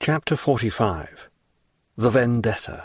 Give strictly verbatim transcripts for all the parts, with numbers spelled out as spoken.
Chapter forty-five. The Vendetta.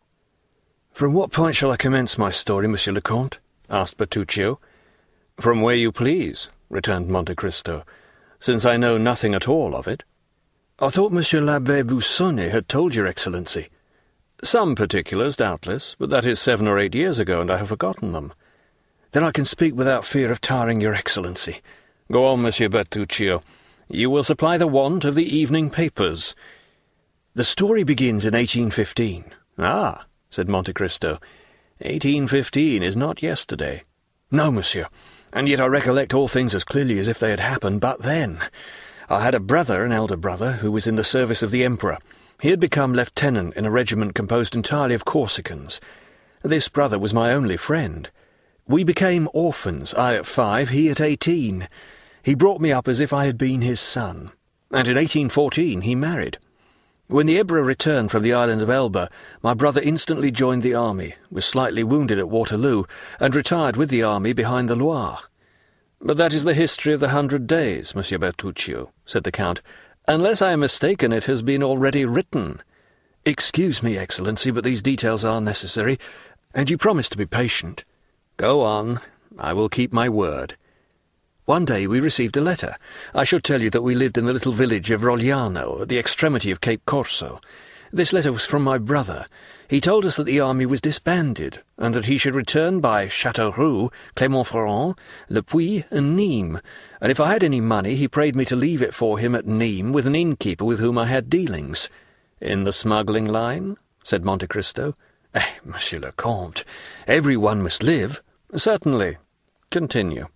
"From what point shall I commence my story, Monsieur le Comte?" asked Bertuccio. "From where you please," returned Monte Cristo, "since I know nothing at all of it." "I thought Monsieur l'Abbé Busoni had told your Excellency." "Some particulars, doubtless, but that is seven or eight years ago, and I have forgotten them." "Then I can speak without fear of tiring your Excellency." "Go on, Monsieur Bertuccio. You will supply the want of the evening papers." "The story begins in eighteen fifteen. "Ah," said Monte Cristo, "eighteen fifteen is not yesterday." "No, monsieur, and yet I recollect all things as clearly as if they had happened but then. I had a brother, an elder brother, who was in the service of the Emperor. He had become lieutenant in a regiment composed entirely of Corsicans. This brother was my only friend. We became orphans, I at five, he at eighteen. He brought me up as if I had been his son, and in eighteen fourteen he married. When the Emperor returned from the island of Elba, my brother instantly joined the army, was slightly wounded at Waterloo, and retired with the army behind the Loire." "But that is the history of the Hundred Days, Monsieur Bertuccio," said the Count. "Unless I am mistaken, it has been already written." "Excuse me, Excellency, but these details are necessary, and you promise to be patient." "Go on. I will keep my word." "One day we received a letter. I should tell you that we lived in the little village of Rogliano, at the extremity of Cape Corso. This letter was from my brother. He told us that the army was disbanded, and that he should return by Châteauroux, Clermont-Ferrand, Le Puy, and Nîmes, and if I had any money he prayed me to leave it for him at Nîmes with an innkeeper with whom I had dealings." "In the smuggling line?" said Monte Cristo. "Eh, Monsieur le Comte, every one must live." "Certainly. Continue."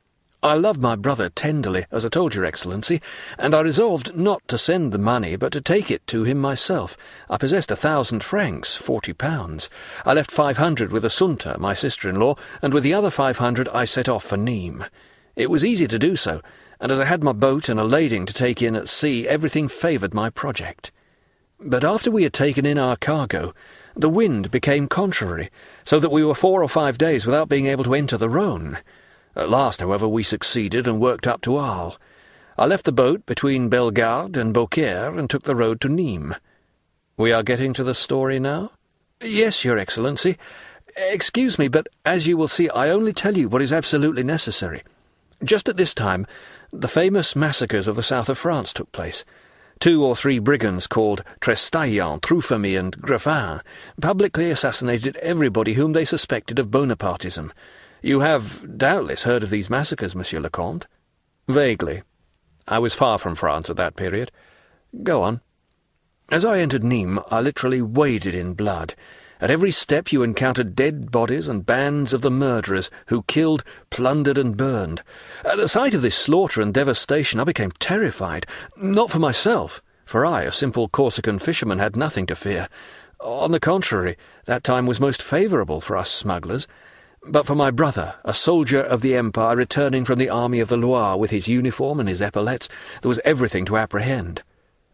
"I loved my brother tenderly, as I told your Excellency, and I resolved not to send the money, but to take it to him myself. I possessed a thousand francs, forty pounds. I left five hundred with Assunta, my sister-in-law, and with the other five hundred I set off for Nîmes. It was easy to do so, and as I had my boat and a lading to take in at sea, everything favoured my project. But after we had taken in our cargo, the wind became contrary, so that we were four or five days without being able to enter the Rhône. At last, however, we succeeded and worked up to Arles. I left the boat between Bellegarde and Beaucaire and took the road to Nîmes." "We are getting to the story now?" "Yes, your Excellency. Excuse me, but as you will see, I only tell you what is absolutely necessary. Just at this time, the famous massacres of the south of France took place. Two or three brigands called Trestaillon, Truphamy, and Greffin publicly assassinated everybody whom they suspected of Bonapartism. You have doubtless heard of these massacres, Monsieur le Comte?" "Vaguely. I was far from France at that period. Go on." "As I entered Nîmes, I literally waded in blood. At every step you encountered dead bodies and bands of the murderers who killed, plundered, and burned. At the sight of this slaughter and devastation I became terrified, not for myself, for I, a simple Corsican fisherman, had nothing to fear. On the contrary, that time was most favourable for us smugglers. But for my brother, a soldier of the Empire returning from the army of the Loire with his uniform and his epaulettes, there was everything to apprehend.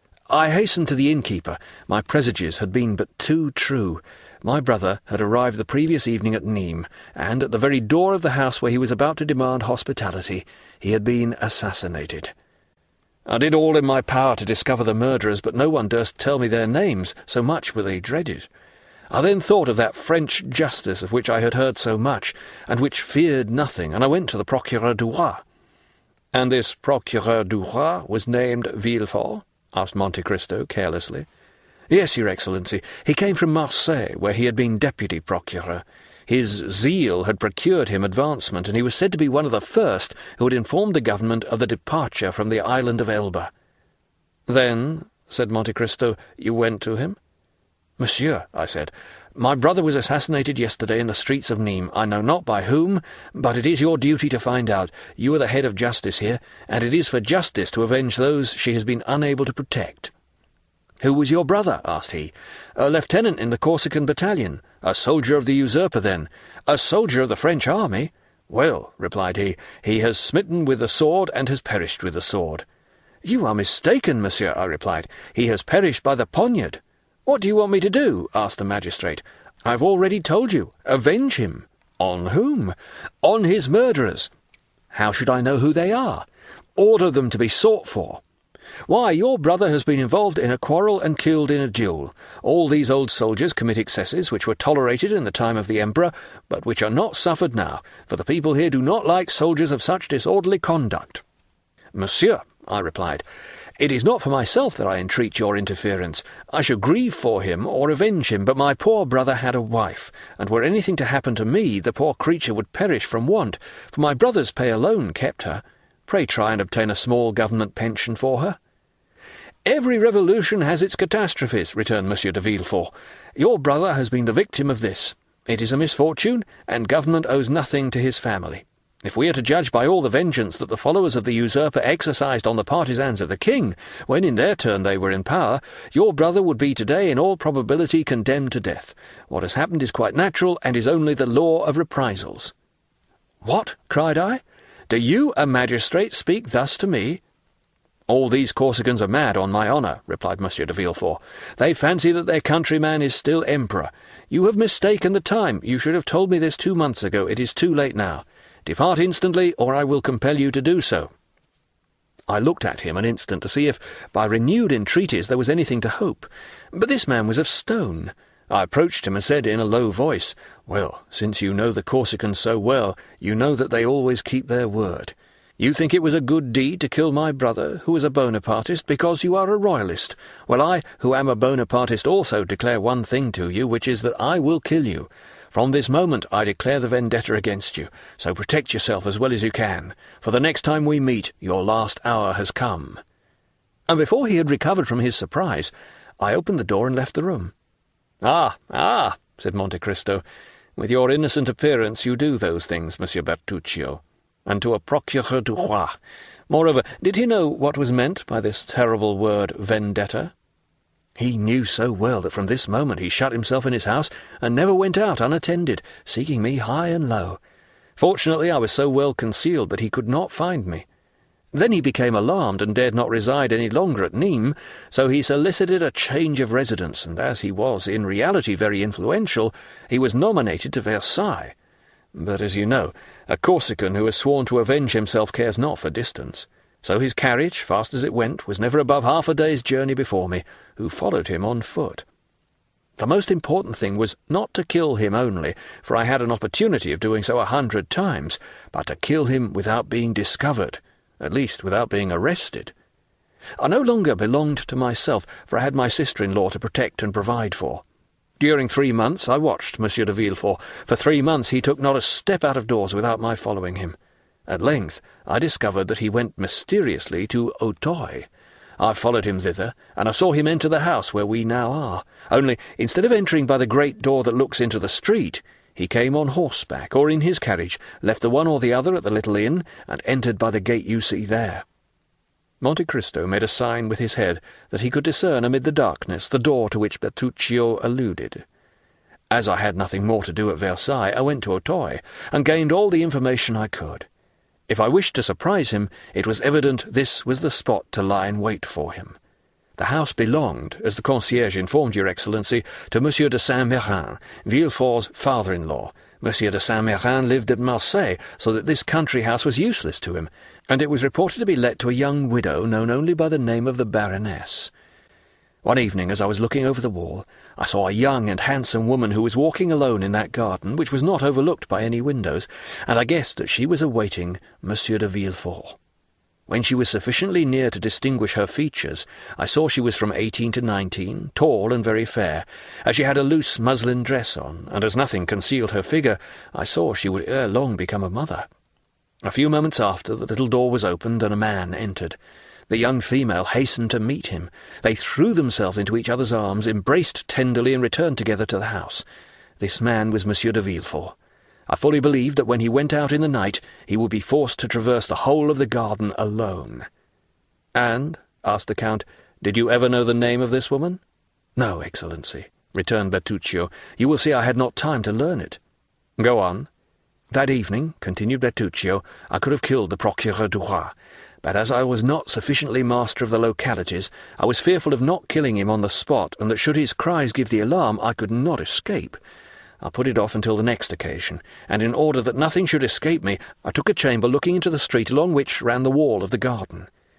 I hastened to the innkeeper. My presages had been but too true. My brother had arrived the previous evening at Nîmes, and at the very door of the house where he was about to demand hospitality, he had been assassinated. I did all in my power to discover the murderers, but no one durst tell me their names, so much were they dreaded. I then thought of that French justice of which I had heard so much, and which feared nothing, and I went to the Procureur du Roi." "And this Procureur du Roi was named Villefort?" asked Monte Cristo carelessly. "Yes, your Excellency. He came from Marseille, where he had been deputy procureur. His zeal had procured him advancement, and he was said to be one of the first who had informed the government of the departure from the island of Elba." "Then," said Monte Cristo, "you went to him?" "Monsieur," I said, "my brother was assassinated yesterday in the streets of Nîmes. I know not by whom, but it is your duty to find out. You are the head of justice here, and it is for justice to avenge those she has been unable to protect." "Who was your brother?" asked he. "A lieutenant in the Corsican battalion. A soldier of the usurper, then. A soldier of the French army? Well," replied he, "he has smitten with the sword and has perished with the sword." "You are mistaken, monsieur," I replied. "He has perished by the poniard." "What do you want me to do?" asked the magistrate. "I have already told you. Avenge him." "On whom?" "On his murderers." "How should I know who they are?" "Order them to be sought for." Why, your brother has been involved in a quarrel and killed in a duel. All these old soldiers commit excesses which were tolerated in the time of the Emperor, but which are not suffered now, for the people here do not like soldiers of such disorderly conduct." "Monsieur," I replied, "it is not for myself that I entreat your interference. I should grieve for him or avenge him, but my poor brother had a wife, and were anything to happen to me, the poor creature would perish from want, for my brother's pay alone kept her. Pray try and obtain a small government pension for her." "Every revolution has its catastrophes," returned Monsieur de Villefort. "Your brother has been the victim of this. It is a misfortune, and government owes nothing to his family. If we are to judge by all the vengeance that the followers of the usurper exercised on the partisans of the king, when in their turn they were in power, your brother would be today in all probability condemned to death. What has happened is quite natural, and is only the law of reprisals." "What?" cried I. "Do you, a magistrate, speak thus to me?" "All these Corsicans are mad, on my honour," replied Monsieur de Villefort. "They fancy that their countryman is still emperor. You have mistaken the time. You should have told me this two months ago. It is too late now. Depart instantly, or I will compel you to do so." I looked at him an instant to see if, by renewed entreaties, there was anything to hope. But this man was of stone. I approached him and said in a low voice, "Well, since you know the Corsicans so well, you know that they always keep their word. You think it was a good deed to kill my brother, who is a Bonapartist, because you are a royalist. Well, I, who am a Bonapartist, also declare one thing to you, which is that I will kill you. From this moment I declare the vendetta against you, so protect yourself as well as you can, for the next time we meet your last hour has come." And before he had recovered from his surprise, I opened the door and left the room. "Ah, ah," said Monte Cristo, "with your innocent appearance you do those things, Monsieur Bertuccio, and to a procureur du roi. Moreover, did he know what was meant by this terrible word vendetta?" "He knew so well that from this moment he shut himself in his house and never went out unattended, seeking me high and low. Fortunately I was so well concealed that he could not find me. Then he became alarmed and dared not reside any longer at Nîmes, so he solicited a change of residence, and as he was in reality very influential, he was nominated to Versailles. But, as you know, a Corsican who has sworn to avenge himself cares not for distance. So his carriage, fast as it went, was never above half a day's journey before me, who followed him on foot. The most important thing was not to kill him only, for I had an opportunity of doing so a hundred times, but to kill him without being discovered, at least without being arrested. I no longer belonged to myself, for I had my sister-in-law to protect and provide for. During three months I watched Monsieur de Villefort. For three months he took not a step out of doors without my following him. At length I discovered that he went mysteriously to Auteuil. I followed him thither, and I saw him enter the house where we now are. Only, instead of entering by the great door that looks into the street, he came on horseback, or in his carriage, left the one or the other at the little inn, and entered by the gate you see there." Monte Cristo made a sign with his head that he could discern amid the darkness the door to which Bertuccio alluded. As I had nothing more to do at Versailles, I went to Auteuil, and gained all the information I could. If I wished to surprise him, it was evident this was the spot to lie in wait for him. The house belonged, as the concierge informed your Excellency, to Monsieur de Saint-Méran, Villefort's father-in-law. Monsieur de Saint-Méran lived at Marseille, so that this country house was useless to him, and it was reported to be let to a young widow known only by the name of the Baroness. One evening, as I was looking over the wall, I saw a young and handsome woman who was walking alone in that garden, which was not overlooked by any windows, and I guessed that she was awaiting Monsieur de Villefort. When she was sufficiently near to distinguish her features, I saw she was from eighteen to nineteen, tall and very fair, as she had a loose muslin dress on, and as nothing concealed her figure, I saw she would ere long become a mother. A few moments after, the little door was opened, and a man entered. The young female hastened to meet him. They threw themselves into each other's arms, embraced tenderly, and returned together to the house. This man was Monsieur de Villefort. I fully believed that when he went out in the night, he would be forced to traverse the whole of the garden alone. "And," asked the Count, "did you ever know the name of this woman?" "No, Excellency," returned Bertuccio. "You will see I had not time to learn it." "Go on." "That evening," continued Bertuccio, "I could have killed the procureur du roi, but as I was not sufficiently master of the localities, I was fearful of not killing him on the spot, and that should his cries give the alarm, I could not escape. I put it off until the next occasion, and in order that nothing should escape me, I took a chamber looking into the street along which ran the wall of the garden.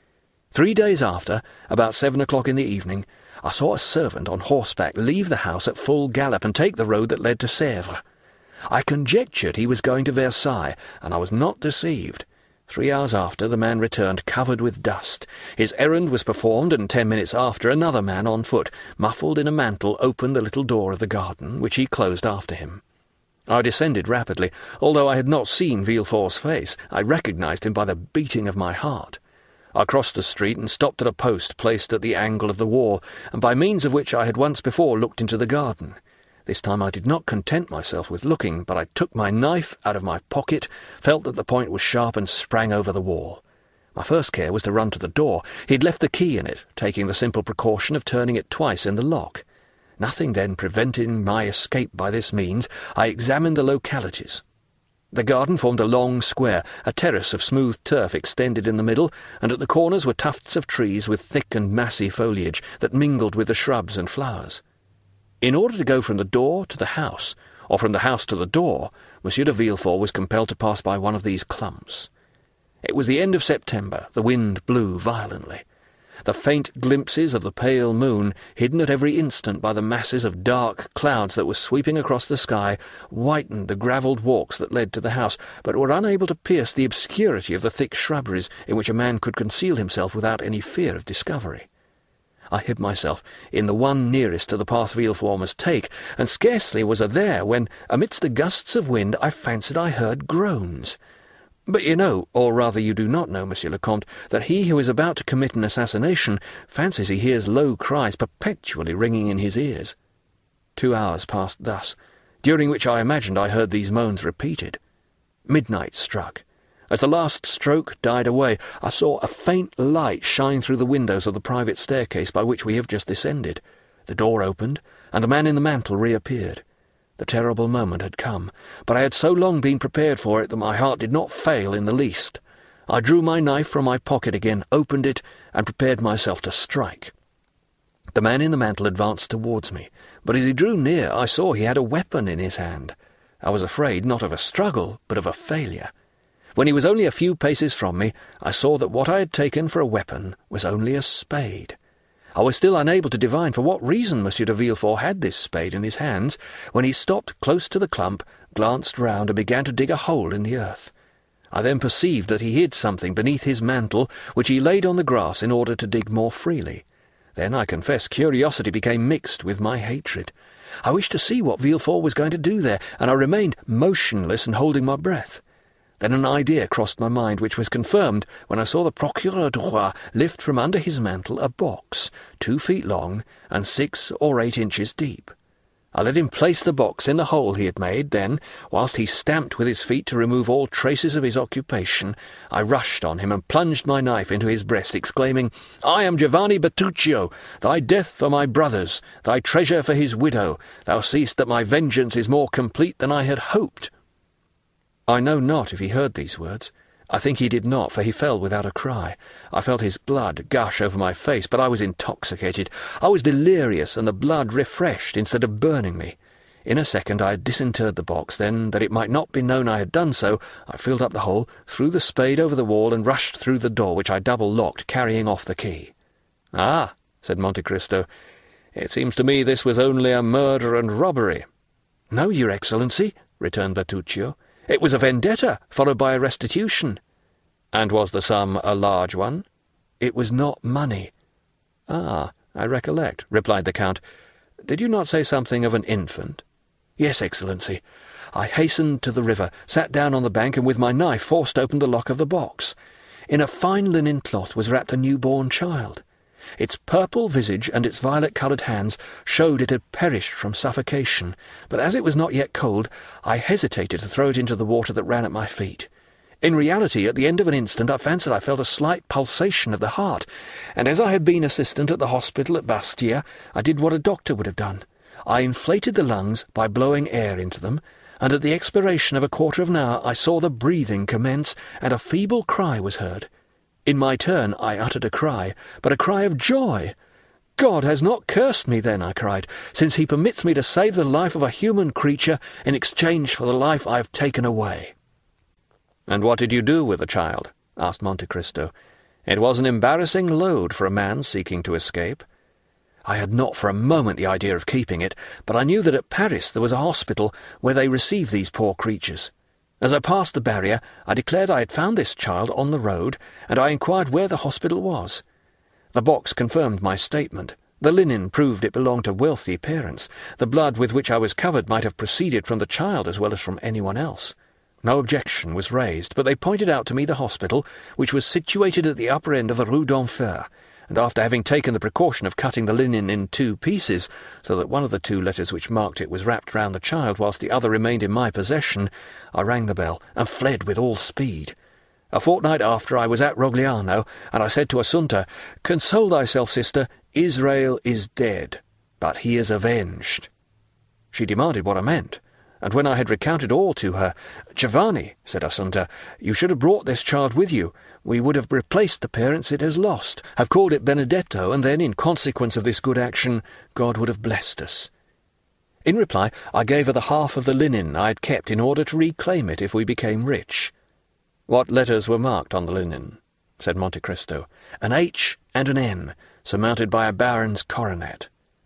Three days after, about seven o'clock in the evening, I saw a servant on horseback leave the house at full gallop and take the road that led to Sèvres. I conjectured he was going to Versailles, and I was not deceived. Three hours after, the man returned covered with dust. His errand was performed, and ten minutes after, another man on foot, muffled in a mantle, opened the little door of the garden, which he closed after him. I descended rapidly. Although I had not seen Villefort's face, I recognized him by the beating of my heart. I crossed the street and stopped at a post placed at the angle of the wall, and by means of which I had once before looked into the garden. This time I did not content myself with looking, but I took my knife out of my pocket, felt that the point was sharp, and sprang over the wall. My first care was to run to the door. He had left the key in it, taking the simple precaution of turning it twice in the lock. Nothing then preventing my escape by this means, I examined the localities. The garden formed a long square. A terrace of smooth turf extended in the middle, and at the corners were tufts of trees with thick and massy foliage that mingled with the shrubs and flowers. In order to go from the door to the house, or from the house to the door, Monsieur de Villefort was compelled to pass by one of these clumps. It was the end of September. The wind blew violently. The faint glimpses of the pale moon, hidden at every instant by the masses of dark clouds that were sweeping across the sky, whitened the gravelled walks that led to the house, but were unable to pierce the obscurity of the thick shrubberies in which a man could conceal himself without any fear of discovery. I hid myself in the one nearest to the path Villefort must take, and scarcely was I there when, amidst the gusts of wind, I fancied I heard groans. But you know, or rather you do not know, Monsieur le Comte, that he who is about to commit an assassination fancies he hears low cries perpetually ringing in his ears. Two hours passed thus, during which I imagined I heard these moans repeated. Midnight struck. As the last stroke died away, I saw a faint light shine through the windows of the private staircase by which we have just descended. The door opened, and the man in the mantle reappeared. The terrible moment had come, but I had so long been prepared for it that my heart did not fail in the least. I drew my knife from my pocket again, opened it, and prepared myself to strike. The man in the mantle advanced towards me, but as he drew near I saw he had a weapon in his hand. I was afraid not of a struggle, but of a failure. When he was only a few paces from me, I saw that what I had taken for a weapon was only a spade. I was still unable to divine for what reason Monsieur de Villefort had this spade in his hands, when he stopped close to the clump, glanced round, and began to dig a hole in the earth. I then perceived that he hid something beneath his mantle, which he laid on the grass in order to dig more freely. Then, I confess, curiosity became mixed with my hatred. I wished to see what Villefort was going to do there, and I remained motionless and holding my breath. Then an idea crossed my mind, which was confirmed when I saw the Procureur du Roi lift from under his mantle a box, two feet long and six or eight inches deep. I let him place the box in the hole he had made. Then, whilst he stamped with his feet to remove all traces of his occupation, I rushed on him and plunged my knife into his breast, exclaiming, "I am Giovanni Bertuccio, thy death for my brothers, thy treasure for his widow. Thou seest that my vengeance is more complete than I had hoped." I know not if he heard these words. I think he did not, for he fell without a cry. I felt his blood gush over my face, but I was intoxicated. I was delirious, and the blood refreshed instead of burning me. In a second I had disinterred the box. Then, that it might not be known I had done so, I filled up the hole, threw the spade over the wall, and rushed through the door, which I double-locked, carrying off the key. "Ah," said Monte Cristo, "it seems to me this was only a murder and robbery." "No, your Excellency," returned Bertuccio. "It was a vendetta, followed by a restitution." "And was the sum a large one?" "It was not money." "Ah, I recollect," replied the Count. "Did you not say something of an infant?" "Yes, Excellency. I hastened to the river, sat down on the bank, and with my knife forced open the lock of the box. In a fine linen cloth was wrapped a new-born child. Its purple visage and its violet-coloured hands showed it had perished from suffocation, but as it was not yet cold, I hesitated to throw it into the water that ran at my feet. In reality, at the end of an instant, I fancied I felt a slight pulsation of the heart, and as I had been assistant at the hospital at Bastia, I did what a doctor would have done. I inflated the lungs by blowing air into them, and at the expiration of a quarter of an hour I saw the breathing commence, and a feeble cry was heard. In my turn I uttered a cry, but a cry of joy. "God has not cursed me, then," I cried, "since he permits me to save the life of a human creature in exchange for the life I have taken away." "And what did you do with the child?" asked Monte Cristo. It was an embarrassing load for a man seeking to escape. I had not for a moment the idea of keeping it, but I knew that at Paris there was a hospital where they receive these poor creatures. As I passed the barrier, I declared I had found this child on the road, and I inquired where the hospital was. The box confirmed my statement. The linen proved it belonged to wealthy parents. The blood with which I was covered might have proceeded from the child as well as from anyone else. No objection was raised, but they pointed out to me the hospital, which was situated at the upper end of the Rue d'Enfer, and after having taken the precaution of cutting the linen in two pieces, so that one of the two letters which marked it was wrapped round the child, whilst the other remained in my possession, I rang the bell, and fled with all speed. A fortnight after I was at Rogliano, and I said to Assunta, "Console thyself, sister, Israel is dead, but he is avenged." She demanded what I meant, and when I had recounted all to her, "Giovanni," said Assunta, "you should have brought this child with you. We would have replaced the parents it has lost, have called it Benedetto, and then, in consequence of this good action, God would have blessed us." In reply, I gave her the half of the linen I had kept in order to reclaim it if we became rich. "What letters were marked on the linen?" said Monte Cristo. "An H and an N, surmounted by a baron's coronet."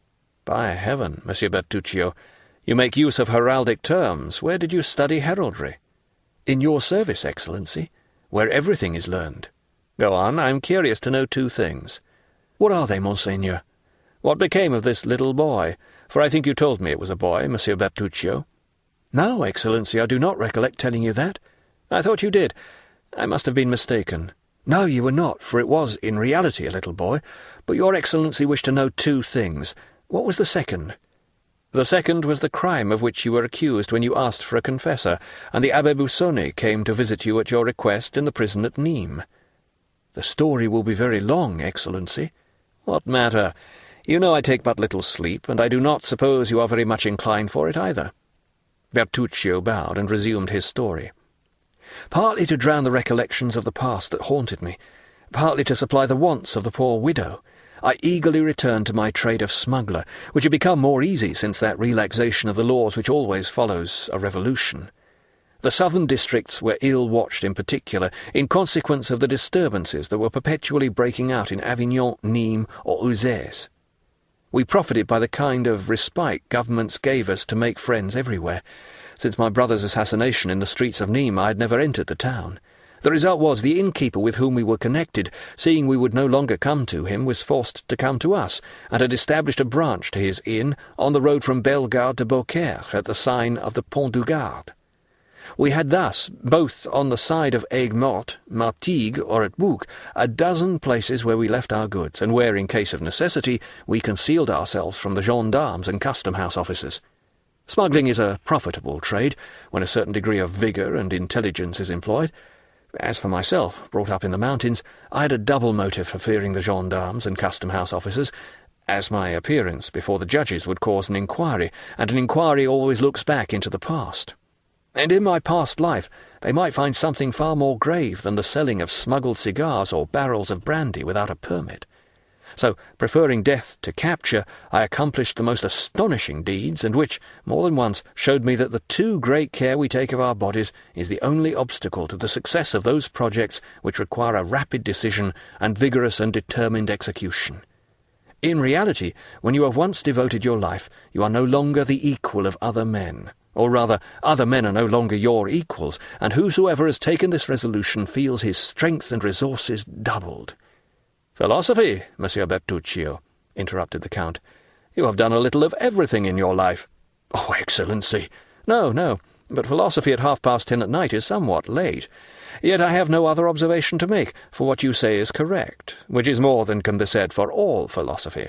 "By heaven, Monsieur Bertuccio, you make use of heraldic terms. Where did you study heraldry?" "In your service, Excellency, where everything is learned." "Go on, I am curious to know two things." "What are they, Monseigneur?" "What became of this little boy? For I think you told me it was a boy, Monsieur Bertuccio." "No, Excellency, I do not recollect telling you that." "I thought you did. I must have been mistaken." "No, you were not, for it was, in reality, a little boy. But your Excellency wished to know two things. What was the second?" "The second was the crime of which you were accused when you asked for a confessor, and the Abbé Busoni came to visit you at your request in the prison at Nîmes." "The story will be very long, Excellency." "What matter? You know I take but little sleep, and I do not suppose you are very much inclined for it either." Bertuccio bowed and resumed his story. "Partly to drown the recollections of the past that haunted me, partly to supply the wants of the poor widow, I eagerly returned to my trade of smuggler, which had become more easy since that relaxation of the laws which always follows a revolution. The southern districts were ill-watched in particular, in consequence of the disturbances that were perpetually breaking out in Avignon, Nîmes, or Uzès. We profited by the kind of respite governments gave us to make friends everywhere. Since my brother's assassination in the streets of Nîmes, I had never entered the town. The result was the innkeeper with whom we were connected, seeing we would no longer come to him, was forced to come to us, and had established a branch to his inn on the road from Bellegarde to Beaucaire at the sign of the Pont du Gard. We had thus, both on the side of Aigues-Mortes, Martigues, or at Bouc, a dozen places where we left our goods, and where, in case of necessity, we concealed ourselves from the gendarmes and custom-house officers. Smuggling is a profitable trade, when a certain degree of vigour and intelligence is employed. As for myself, brought up in the mountains, I had a double motive for fearing the gendarmes and custom-house officers, as my appearance before the judges would cause an inquiry, and an inquiry always looks back into the past. And in my past life they might find something far more grave than the selling of smuggled cigars or barrels of brandy without a permit. So, preferring death to capture, I accomplished the most astonishing deeds, and which, more than once, showed me that the too great care we take of our bodies is the only obstacle to the success of those projects which require a rapid decision and vigorous and determined execution. In reality, when you have once devoted your life, you are no longer the equal of other men. Or rather, other men are no longer your equals, and whosoever has taken this resolution feels his strength and resources doubled." "Philosophy, Monsieur Bertuccio," interrupted the Count. "You have done a little of everything in your life." "Oh, Excellency!" "No, no, but philosophy at half-past ten at night is somewhat late. Yet I have no other observation to make, for what you say is correct, which is more than can be said for all philosophy."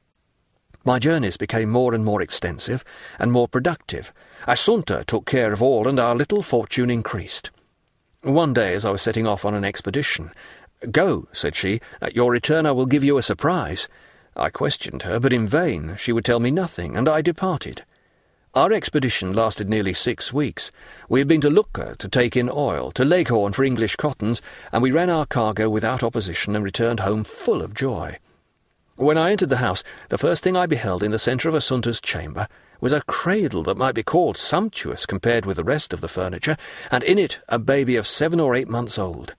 My journeys became more and more extensive and more productive. Assunta took care of all, and our little fortune increased. One day, as I was setting off on an expedition, "Go," said she, "at your return I will give you a surprise." I questioned her, but in vain. She would tell me nothing, and I departed. Our expedition lasted nearly six weeks. We had been to Lucca to take in oil, to Leghorn for English cottons, and we ran our cargo without opposition and returned home full of joy. When I entered the house, the first thing I beheld in the centre of Assunta's chamber was a cradle that might be called sumptuous compared with the rest of the furniture, and in it a baby of seven or eight months old.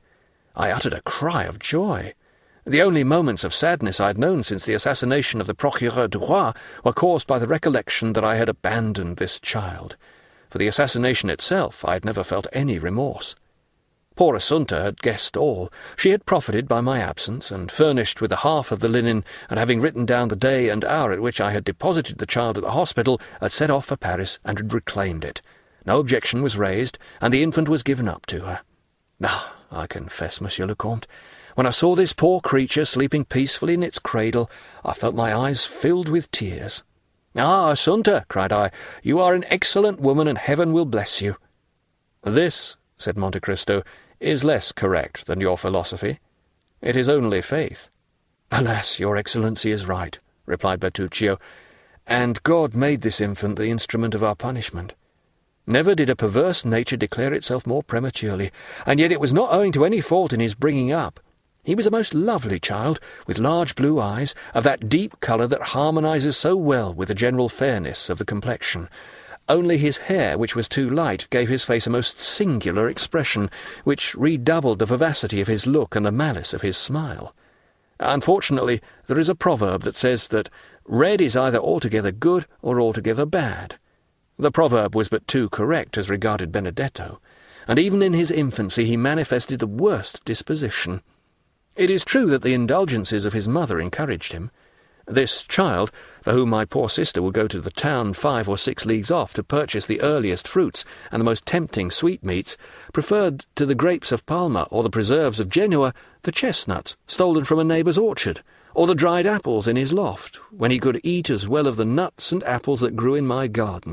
I uttered a cry of joy. The only moments of sadness I had known since the assassination of the Procureur du Roi were caused by the recollection that I had abandoned this child. For the assassination itself I had never felt any remorse. Poor Assunta had guessed all. She had profited by my absence, and furnished with the half of the linen, and having written down the day and hour at which I had deposited the child at the hospital, had set off for Paris and had reclaimed it. No objection was raised, and the infant was given up to her. Ah, I confess, Monsieur le Comte, when I saw this poor creature sleeping peacefully in its cradle, I felt my eyes filled with tears. "Ah, Assunta," cried I, "you are an excellent woman, and heaven will bless you." "This," said Monte Cristo, "is less correct than your philosophy. It is only faith." "Alas, your Excellency is right," replied Bertuccio, "and God made this infant the instrument of our punishment. Never did a perverse nature declare itself more prematurely, and yet it was not owing to any fault in his bringing up. He was a most lovely child, with large blue eyes, of that deep colour that harmonizes so well with the general fairness of the complexion. Only his hair, which was too light, gave his face a most singular expression, which redoubled the vivacity of his look and the malice of his smile. Unfortunately, there is a proverb that says that red is either altogether good or altogether bad. The proverb was but too correct as regarded Benedetto, and even in his infancy he manifested the worst disposition. It is true that the indulgences of his mother encouraged him. This child, for whom my poor sister would go to the town five or six leagues off to purchase the earliest fruits and the most tempting sweetmeats, preferred to the grapes of Palma or the preserves of Genoa the chestnuts stolen from a neighbour's orchard, or the dried apples in his loft, when he could eat as well of the nuts and apples that grew in my garden.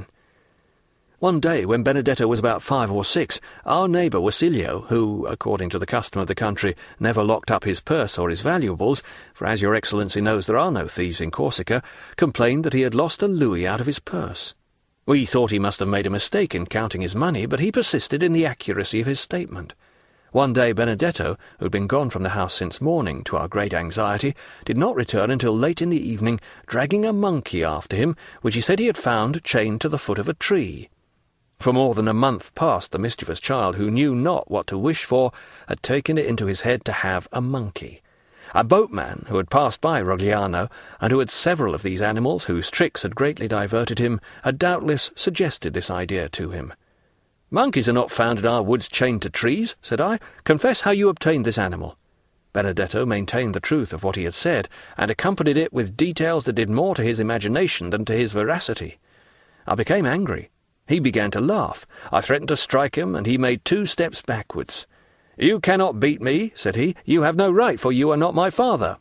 One day, when Benedetto was about five or six, our neighbour Wasilio, who, according to the custom of the country, never locked up his purse or his valuables, for as your Excellency knows there are no thieves in Corsica, complained that he had lost a louis out of his purse. We thought he must have made a mistake in counting his money, but he persisted in the accuracy of his statement. One day Benedetto, who had been gone from the house since morning, to our great anxiety, did not return until late in the evening, dragging a monkey after him, which he said he had found chained to the foot of a tree. For more than a month past the mischievous child, who knew not what to wish for, had taken it into his head to have a monkey. A boatman, who had passed by Rogliano, and who had several of these animals, whose tricks had greatly diverted him, had doubtless suggested this idea to him. "Monkeys are not found in our woods chained to trees," said I. "Confess how you obtained this animal." Benedetto maintained the truth of what he had said, and accompanied it with details that did more to his imagination than to his veracity. I became angry. He began to laugh. I threatened to strike him, and he made two steps backwards. "You cannot beat me," said he. "You have no right, for you are not my father."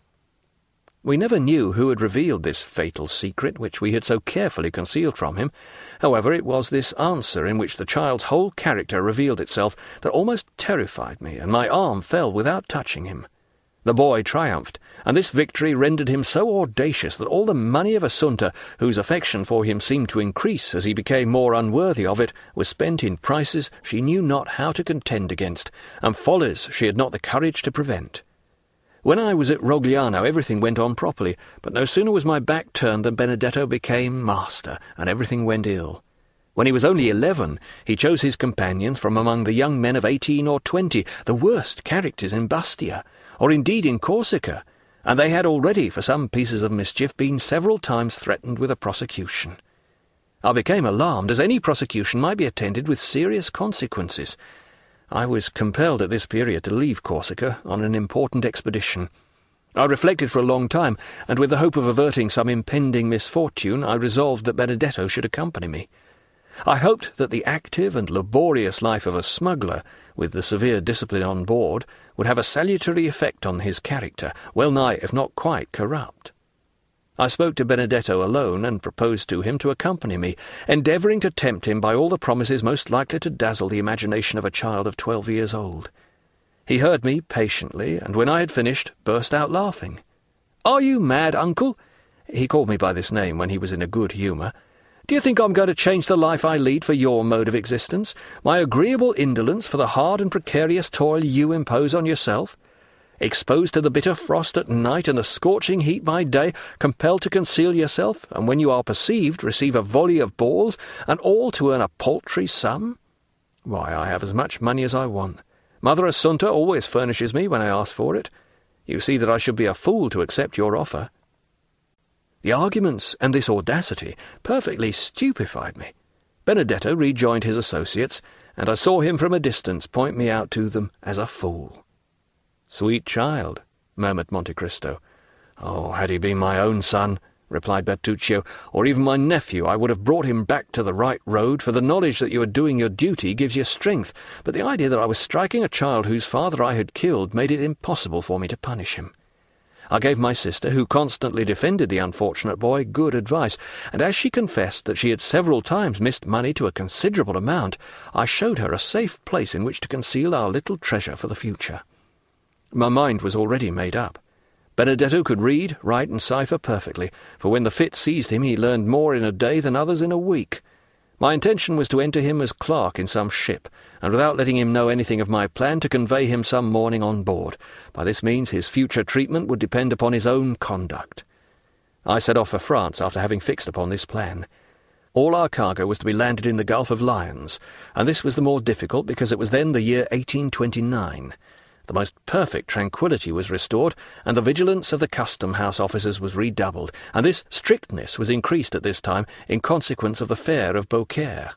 We never knew who had revealed this fatal secret which we had so carefully concealed from him. However, it was this answer, in which the child's whole character revealed itself, that almost terrified me, and my arm fell without touching him. The boy triumphed, and this victory rendered him so audacious that all the money of Assunta, whose affection for him seemed to increase as he became more unworthy of it, was spent in prices she knew not how to contend against, and follies she had not the courage to prevent. When I was at Rogliano everything went on properly, but no sooner was my back turned than Benedetto became master, and everything went ill. When he was only eleven, he chose his companions from among the young men of eighteen or twenty, the worst characters in Bastia, or indeed in Corsica, and they had already, for some pieces of mischief, been several times threatened with a prosecution. I became alarmed, as any prosecution might be attended with serious consequences. I was compelled at this period to leave Corsica on an important expedition. I reflected for a long time, and with the hope of averting some impending misfortune, I resolved that Benedetto should accompany me. I hoped that the active and laborious life of a smuggler, with the severe discipline on board, would have a salutary effect on his character, well nigh, if not quite, corrupt. I spoke to Benedetto alone, and proposed to him to accompany me, endeavouring to tempt him by all the promises most likely to dazzle the imagination of a child of twelve years old. He heard me patiently, and when I had finished, burst out laughing. "Are you mad, uncle?" He called me by this name when he was in a good humour. "Do you think I'm going to change the life I lead for your mode of existence, my agreeable indolence for the hard and precarious toil you impose on yourself? Exposed to the bitter frost at night and the scorching heat by day, compelled to conceal yourself, and when you are perceived receive a volley of balls, and all to earn a paltry sum? Why, I have as much money as I want. Mother Assunta always furnishes me when I ask for it. You see that I should be a fool to accept your offer." The arguments and this audacity perfectly stupefied me. Benedetto rejoined his associates, and I saw him from a distance point me out to them as a fool. "Sweet child," murmured Monte Cristo. "Oh, had he been my own son," replied Bertuccio, "or even my nephew, I would have brought him back to the right road, for the knowledge that you are doing your duty gives you strength, but the idea that I was striking a child whose father I had killed made it impossible for me to punish him. I gave my sister, who constantly defended the unfortunate boy, good advice, and as she confessed that she had several times missed money to a considerable amount, I showed her a safe place in which to conceal our little treasure for the future. My mind was already made up. Benedetto could read, write, and cipher perfectly, for when the fit seized him he learned more in a day than others in a week. My intention was to enter him as clerk in some ship, and without letting him know anything of my plan, to convey him some morning on board. By this means his future treatment would depend upon his own conduct. I set off for France after having fixed upon this plan. All our cargo was to be landed in the Gulf of Lions, and this was the more difficult because it was then the year eighteen twenty-nine. The most perfect tranquillity was restored, and the vigilance of the custom-house officers was redoubled, and this strictness was increased at this time in consequence of the fair of Beaucaire.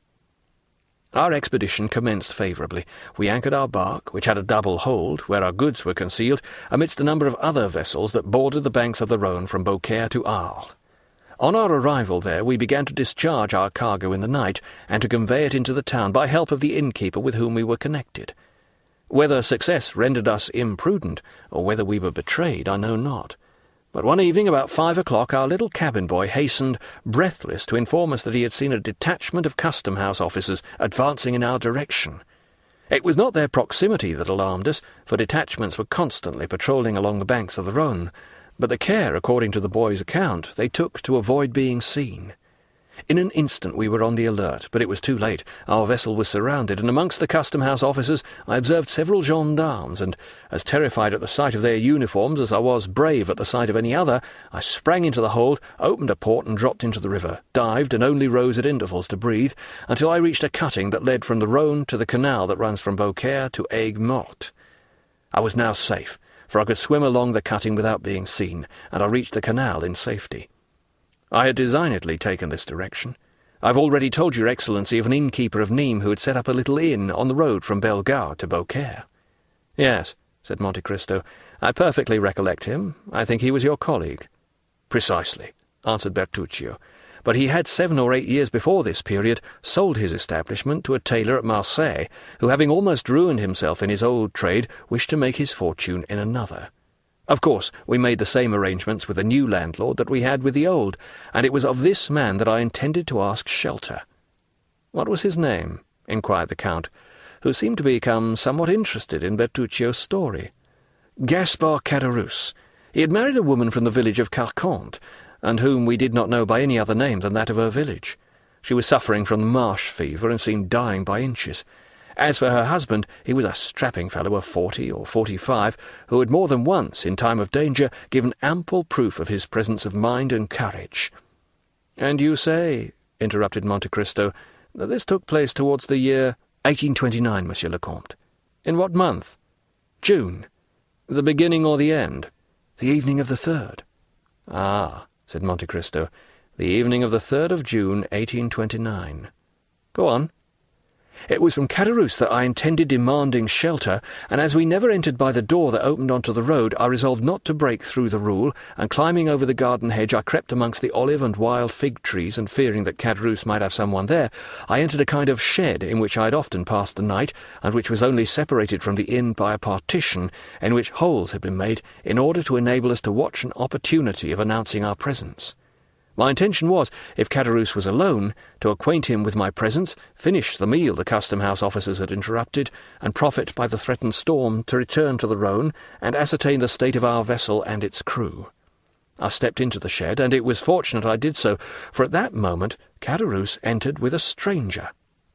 Our expedition commenced favourably. We anchored our bark, which had a double hold, where our goods were concealed, amidst a number of other vessels that bordered the banks of the Rhone from Beaucaire to Arles. On our arrival there, we began to discharge our cargo in the night, and to convey it into the town by help of the innkeeper with whom we were connected. Whether success rendered us imprudent, or whether we were betrayed, I know not. But one evening about five o'clock our little cabin-boy hastened, breathless, to inform us that he had seen a detachment of custom-house officers advancing in our direction. It was not their proximity that alarmed us, for detachments were constantly patrolling along the banks of the Rhone, but the care, according to the boy's account, they took to avoid being seen. In an instant we were on the alert, but it was too late. Our vessel was surrounded, and amongst the custom-house officers I observed several gendarmes, and, as terrified at the sight of their uniforms as I was brave at the sight of any other, I sprang into the hold, opened a port, and dropped into the river, dived, and only rose at intervals to breathe, until I reached a cutting that led from the Rhone to the canal that runs from Beaucaire to Aigues-Mortes. I was now safe, for I could swim along the cutting without being seen, and I reached the canal in safety. I had designedly taken this direction. I have already told your Excellency of an innkeeper of Nîmes who had set up a little inn on the road from Bellegarde to Beaucaire. "Yes," said Monte Cristo, "I perfectly recollect him. I think he was your colleague." "Precisely," answered Bertuccio, "but he had seven or eight years before this period sold his establishment to a tailor at Marseilles, who, having almost ruined himself in his old trade, wished to make his fortune in another. Of course, we made the same arrangements with the new landlord that we had with the old, and it was of this man that I intended to ask shelter." "What was his name?" inquired the Count, who seemed to become somewhat interested in Bertuccio's story. "Gaspard Caderousse. He had married a woman from the village of Carcante, and whom we did not know by any other name than that of her village. She was suffering from marsh fever and seemed dying by inches. As for her husband, he was a strapping fellow of forty or forty-five, who had more than once, in time of danger, given ample proof of his presence of mind and courage." "And you say," interrupted Monte Cristo, "that this took place towards the year—" "eighteen twenty-nine, Monsieur le Comte." "In what month?" "June." "The beginning or the end?" "The evening of the third." "Ah," said Monte Cristo, "the evening of the third of June, eighteen twenty-nine. Go on." "It was from Caderousse that I intended demanding shelter, and as we never entered by the door that opened onto the road, I resolved not to break through the rule, and climbing over the garden hedge I crept amongst the olive and wild fig trees, and fearing that Caderousse might have someone there, I entered a kind of shed in which I had often passed the night, and which was only separated from the inn by a partition, in which holes had been made in order to enable us to watch an opportunity of announcing our presence. My intention was, if Caderousse was alone, to acquaint him with my presence, finish the meal the custom-house officers had interrupted, and profit by the threatened storm to return to the Rhone and ascertain the state of our vessel and its crew. I stepped into the shed, and it was fortunate I did so, for at that moment Caderousse entered with a stranger.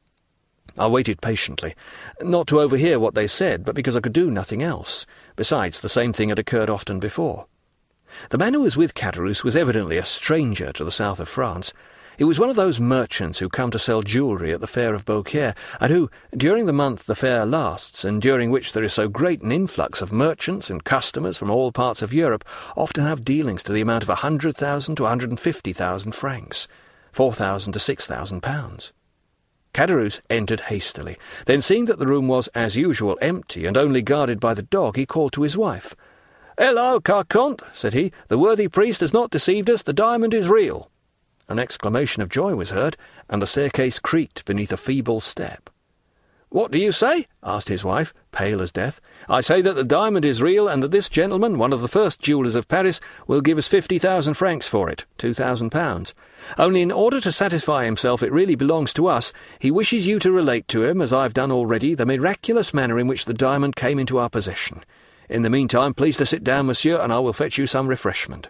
I waited patiently, not to overhear what they said, but because I could do nothing else. Besides, the same thing had occurred often before. The man who was with Caderousse was evidently a stranger to the south of France. He was one of those merchants who come to sell jewellery at the fair of Beaucaire, and who, during the month the fair lasts, and during which there is so great an influx of merchants and customers from all parts of Europe, often have dealings to the amount of a hundred thousand to a hundred and fifty thousand francs, four thousand to six thousand pounds. Caderousse entered hastily. Then, seeing that the room was, as usual, empty, and only guarded by the dog, he called to his wife. "Hello, Carconte," said he. "The worthy priest has not deceived us. The diamond is real." An exclamation of joy was heard, and the staircase creaked beneath a feeble step. "What do you say?" asked his wife, pale as death. "I say that the diamond is real, and that this gentleman, one of the first jewellers of Paris, will give us fifty thousand francs for it, two thousand pounds. Only in order to satisfy himself it really belongs to us, he wishes you to relate to him, as I have done already, the miraculous manner in which the diamond came into our possession. In the meantime, please to sit down, monsieur, and I will fetch you some refreshment."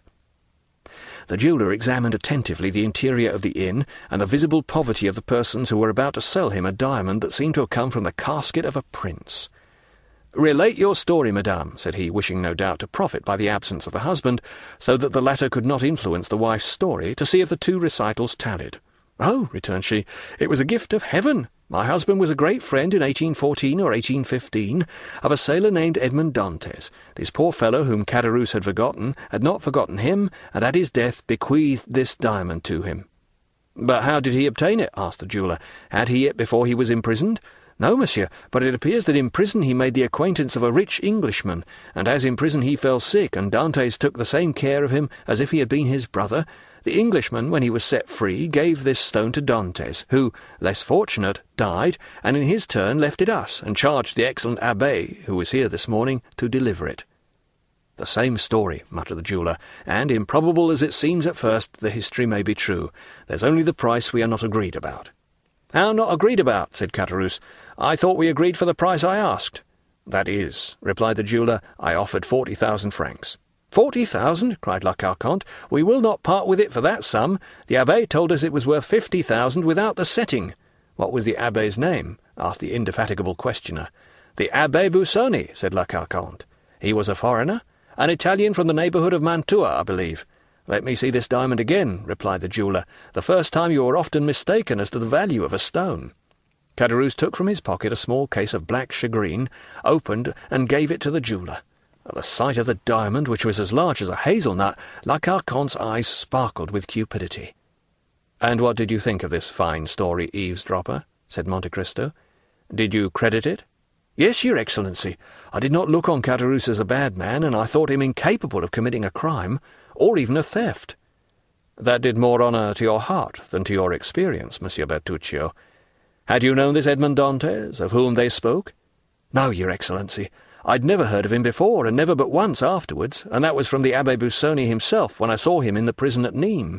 The jeweller examined attentively the interior of the inn, and the visible poverty of the persons who were about to sell him a diamond that seemed to have come from the casket of a prince. "Relate your story, madame," said he, wishing no doubt to profit by the absence of the husband, so that the latter could not influence the wife's story, to see if the two recitals tallied. "Oh," returned she, "it was a gift of heaven. My husband was a great friend in eighteen fourteen or eighteen fifteen of a sailor named Edmond Dantès. This poor fellow, whom Caderousse had forgotten, had not forgotten him, and at his death bequeathed this diamond to him." "But how did he obtain it?" asked the jeweller. "Had he it before he was imprisoned?" "No, monsieur, but it appears that in prison he made the acquaintance of a rich Englishman, and as in prison he fell sick, and Dantès took the same care of him as if he had been his brother, the Englishman, when he was set free, gave this stone to Dantès, who, less fortunate, died, and in his turn left it us, and charged the excellent abbé, who was here this morning, to deliver it." "The same story," muttered the jeweller, "and, improbable as it seems at first, the history may be true. There's only the price we are not agreed about." "How not agreed about?" said Caderousse. "I thought we agreed for the price I asked." "That is," replied the jeweller, "I offered forty thousand francs." "Forty thousand?" cried La Carconte. "We will not part with it for that sum. The abbé told us it was worth fifty thousand without the setting." "What was the abbé's name?" asked the indefatigable questioner. "The Abbé Busoni," said La Carconte. "He was a foreigner?" "An Italian from the neighbourhood of Mantua, I believe." "Let me see this diamond again," replied the jeweller. "The first time you were often mistaken as to the value of a stone." Caderousse took from his pocket a small case of black shagreen, opened, and gave it to the jeweller. At the sight of the diamond, which was as large as a hazelnut, La Carconte's eyes sparkled with cupidity. "And what did you think of this fine story, eavesdropper?" said Monte Cristo. "Did you credit it?" "Yes, your Excellency. I did not look on Caderousse as a bad man, and I thought him incapable of committing a crime, or even a theft." "That did more honour to your heart than to your experience, Monsieur Bertuccio. Had you known this Edmond Dantès, of whom they spoke?" "No, your Excellency. I'd never heard of him before, and never but once afterwards, and that was from the Abbé Busoni himself, when I saw him in the prison at Nîmes."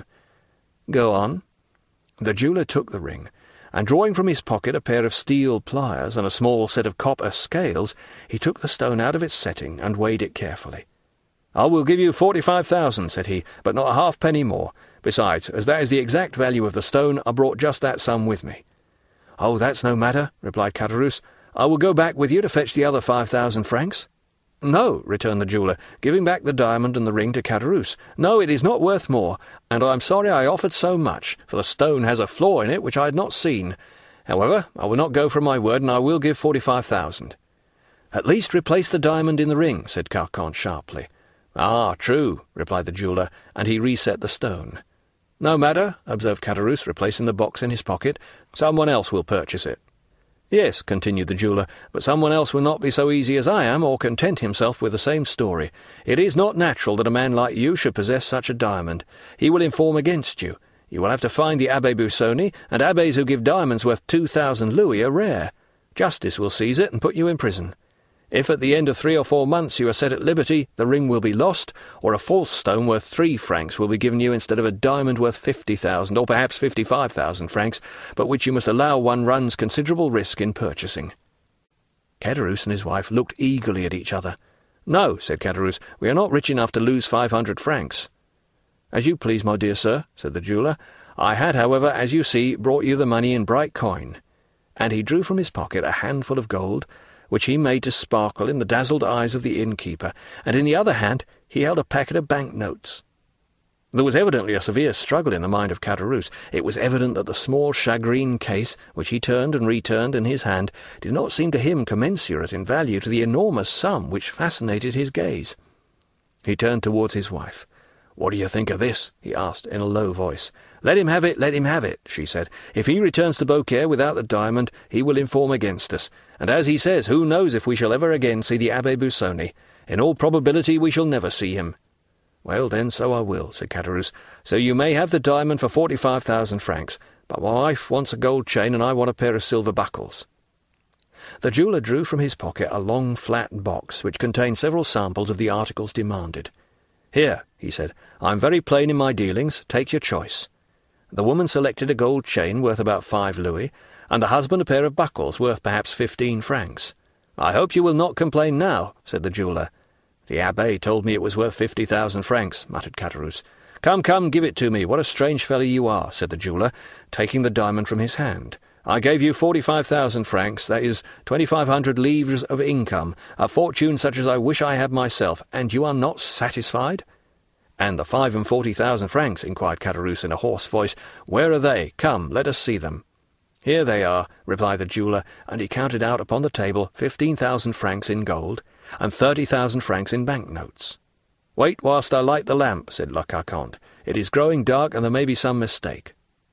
"Go on." The jeweller took the ring, and drawing from his pocket a pair of steel pliers and a small set of copper scales, he took the stone out of its setting and weighed it carefully. "I will give you forty-five thousand," said he, "but not a halfpenny more. Besides, as that is the exact value of the stone, I brought just that sum with me." "Oh, that's no matter," replied Caderousse. "I will go back with you to fetch the other five thousand francs." "No," returned the jeweller, giving back the diamond and the ring to Caderousse. "No, it is not worth more, and I am sorry I offered so much, for the stone has a flaw in it which I had not seen. However, I will not go from my word, and I will give forty-five thousand." "At least replace the diamond in the ring," said Carconte sharply. "Ah, true," replied the jeweller, and he reset the stone. "No matter," observed Caderousse, replacing the box in his pocket. "Someone else will purchase it." "Yes," continued the jeweller, "but someone else will not be so easy as I am, or content himself with the same story. It is not natural that a man like you should possess such a diamond. He will inform against you. You will have to find the Abbé Busoni, and abbés who give diamonds worth two thousand louis are rare. Justice will seize it and put you in prison. If at the end of three or four months you are set at liberty, the ring will be lost, or a false stone worth three francs will be given you instead of a diamond worth fifty thousand, or perhaps fifty-five thousand francs, but which you must allow one runs considerable risk in purchasing." Caderousse and his wife looked eagerly at each other. "No," said Caderousse, "we are not rich enough to lose five hundred francs." "As you please, my dear sir," said the jeweller. "I had, however, as you see, brought you the money in bright coin." And he drew from his pocket a handful of gold, which he made to sparkle in the dazzled eyes of the innkeeper, and in the other hand he held a packet of bank-notes. There was evidently a severe struggle in the mind of Caderousse. It was evident that the small shagreen case, which he turned and returned in his hand, did not seem to him commensurate in value to the enormous sum which fascinated his gaze. He turned towards his wife. "What do you think of this?" he asked in a low voice. "Let him have it, let him have it," she said. "If he returns to Beaucaire without the diamond, he will inform against us. And as he says, who knows if we shall ever again see the Abbé Busoni? In all probability we shall never see him." "Well, then, so I will," said Caderousse. "So you may have the diamond for forty-five thousand francs, but my wife wants a gold chain and I want a pair of silver buckles." The jeweller drew from his pocket a long flat box which contained several samples of the articles demanded. "Here," he said, "I am very plain in my dealings. Take your choice." The woman selected a gold chain worth about five louis, and the husband a pair of buckles worth perhaps fifteen francs. "I hope you will not complain now," said the jeweller. "The abbé told me it was worth fifty thousand francs," muttered Caderousse. "Come, come, give it to me. What a strange fellow you are," said the jeweller, taking the diamond from his hand. "I gave you forty-five thousand francs, that is, twenty-five hundred livres of income, a fortune such as I wish I had myself, and you are not satisfied?" "And the five and forty thousand francs?" inquired Caderousse in a hoarse voice. "Where are they? Come, let us see them." "Here they are," replied the jeweller, and he counted out upon the table fifteen thousand francs in gold, and thirty thousand francs in bank-notes. "Wait whilst I light the lamp," said La Carconte. "It is growing dark, and there may be some mistake."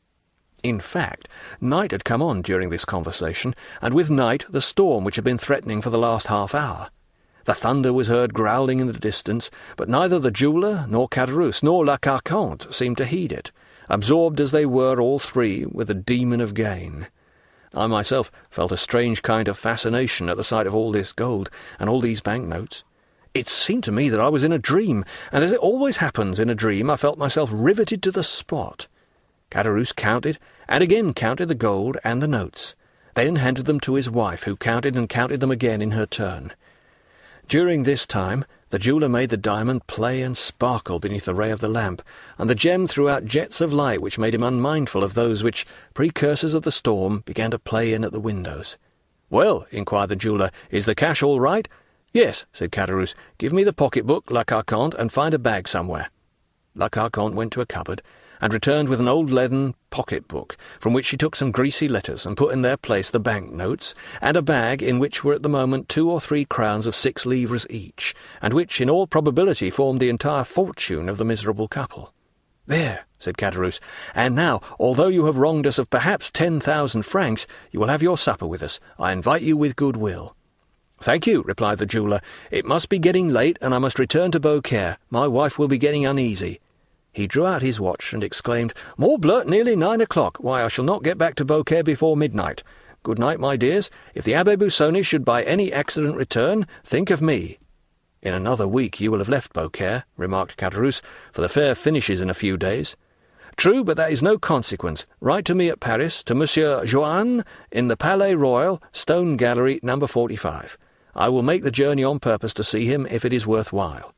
In fact, night had come on during this conversation, and with night the storm which had been threatening for the last half-hour. The thunder was heard growling in the distance, but neither the jeweller, nor Caderousse, nor La Carconte seemed to heed it, absorbed as they were all three with the demon of gain. I myself felt a strange kind of fascination at the sight of all this gold and all these banknotes. It seemed to me that I was in a dream, and as it always happens in a dream, I felt myself riveted to the spot. Caderousse counted, and again counted the gold and the notes, then handed them to his wife, who counted and counted them again in her turn. During this time, the jeweller made the diamond play and sparkle beneath the ray of the lamp, and the gem threw out jets of light which made him unmindful of those which, precursors of the storm, began to play in at the windows. "Well," inquired the jeweller, "is the cash all right?" "Yes," said Caderousse. "Give me the pocket-book, La Carconte, and find a bag somewhere." La Carconte went to a cupboard, and returned with an old leaden pocket-book, from which she took some greasy letters, and put in their place the bank-notes, and a bag in which were at the moment two or three crowns of six livres each, and which in all probability formed the entire fortune of the miserable couple. "There," said Caderousse, "and now, although you have wronged us of perhaps ten thousand francs, you will have your supper with us. I invite you with good will." "Thank you," replied the jeweller. "It must be getting late, and I must return to Beaucaire. My wife will be getting uneasy." He drew out his watch and exclaimed, "Morbleu, nearly nine o'clock. Why, I shall not get back to Beaucaire before midnight. Good night, my dears. If the Abbé Busoni should by any accident return, think of me." "In another week you will have left Beaucaire," remarked Caderousse, "for the fair finishes in a few days." "True, but that is no consequence. Write to me at Paris, to Monsieur Joanne, in the Palais Royal, Stone Gallery, number forty-five. I will make the journey on purpose to see him if it is worth while."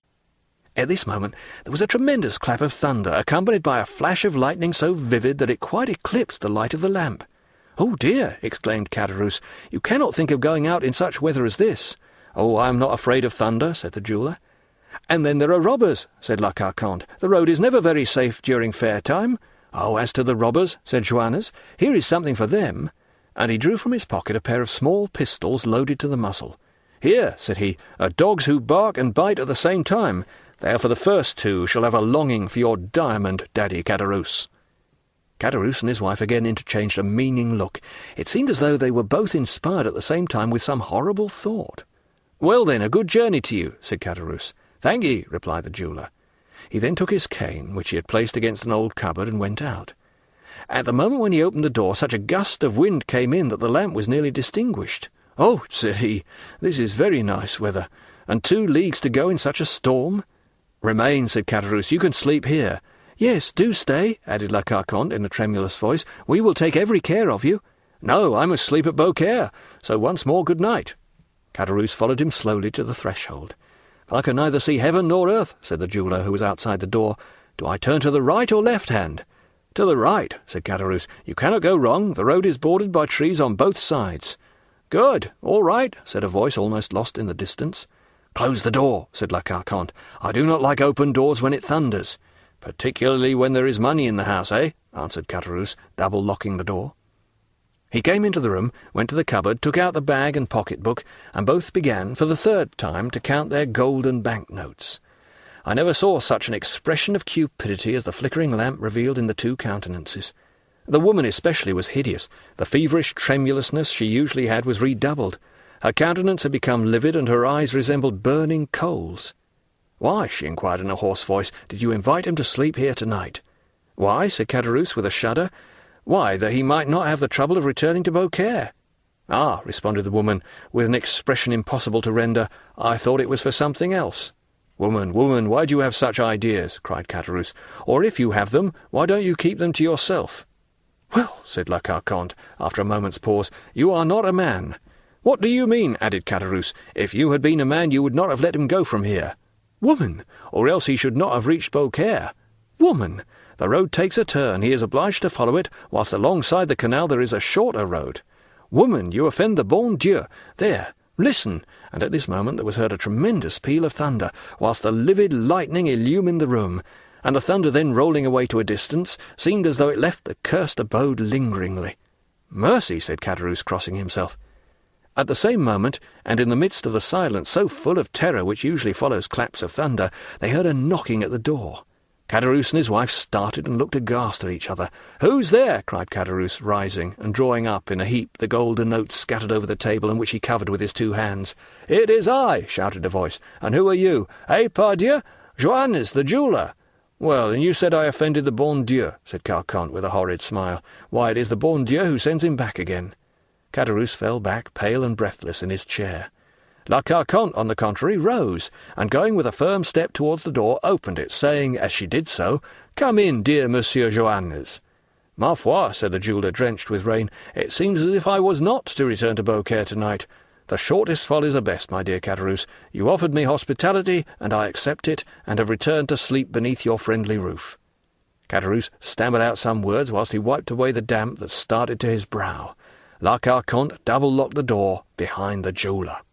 At this moment there was a tremendous clap of thunder, accompanied by a flash of lightning so vivid that it quite eclipsed the light of the lamp. "Oh, dear!" exclaimed Caderousse. "You cannot think of going out in such weather as this." "Oh, I am not afraid of thunder," said the jeweller. "And then there are robbers," said La Carconte. "The road is never very safe during fair time." "Oh, as to the robbers," said Joannes, "here is something for them." And he drew from his pocket a pair of small pistols loaded to the muzzle. "Here," said he, "are dogs who bark and bite at the same time. They are for the first two shall have a longing for your diamond, Daddy Caderousse." Caderousse and his wife again interchanged a meaning look. It seemed as though they were both inspired at the same time with some horrible thought. "Well, then, a good journey to you," said Caderousse. "Thank ye," replied the jeweller. He then took his cane, which he had placed against an old cupboard, and went out. At the moment when he opened the door, such a gust of wind came in that the lamp was nearly distinguished. "Oh," said he, "this is very nice weather, and two leagues to go in such a storm." "Remain," said Caderousse. "You can sleep here." "Yes, do stay," added La Carconte in a tremulous voice. "We will take every care of you." "No, I must sleep at Beaucaire, so once more good night." Caderousse followed him slowly to the threshold. "I can neither see heaven nor earth," said the jeweller, who was outside the door. "Do I turn to the right or left hand?" "To the right," said Caderousse. "You cannot go wrong. The road is bordered by trees on both sides." "Good, all right," said a voice almost lost in the distance. "Close the door," said La Carconte. "I do not like open doors when it thunders." "Particularly when there is money in the house, eh?" answered Caderousse, double-locking the door. He came into the room, went to the cupboard, took out the bag and pocket-book, and both began, for the third time, to count their golden bank-notes. I never saw such an expression of cupidity as the flickering lamp revealed in the two countenances. The woman especially was hideous. The feverish tremulousness she usually had was redoubled. Her countenance had become livid, and her eyes resembled burning coals. "Why," she inquired in a hoarse voice, "did you invite him to sleep here tonight?" "Why?" said Caderousse with a shudder. "Why, that he might not have the trouble of returning to Beaucaire." "Ah," responded the woman, with an expression impossible to render, "I thought it was for something else." "Woman, woman, why do you have such ideas?" cried Caderousse. "Or if you have them, why don't you keep them to yourself?" "Well," said La Carconte, after a moment's pause, "you are not a man." "What do you mean?" added Caderousse. "If you had been a man, you would not have let him go from here." "Woman! Or else he should not have reached Beaucaire." "Woman! The road takes a turn. He is obliged to follow it, whilst alongside the canal there is a shorter road. Woman, you offend the bon Dieu. There, listen!" And at this moment there was heard a tremendous peal of thunder, whilst the livid lightning illumined the room, and the thunder then rolling away to a distance seemed as though it left the cursed abode lingeringly. "Mercy!" said Caderousse, crossing himself. At the same moment, and in the midst of the silence so full of terror which usually follows claps of thunder, they heard a knocking at the door. Caderousse and his wife started and looked aghast at each other. "Who's there?" cried Caderousse, rising, and drawing up in a heap the golden notes scattered over the table, and which he covered with his two hands. "It is I," shouted a voice. "And who are you? Eh, pardieu? Joannes, the jeweller." "Well, and you said I offended the bon Dieu," said Carconte with a horrid smile. "Why, it is the bon Dieu who sends him back again." Caderousse fell back, pale and breathless, in his chair. La Carconte, on the contrary, rose, and going with a firm step towards the door, opened it, saying, as she did so, "Come in, dear Monsieur Joannes." "Ma foi," said the jeweller, drenched with rain, "it seems as if I was not to return to Beaucaire tonight. The shortest follies are best, my dear Caderousse. You offered me hospitality, and I accept it, and have returned to sleep beneath your friendly roof." Caderousse stammered out some words whilst he wiped away the damp that started to his brow. La Carconte double-locked the door behind the jeweller.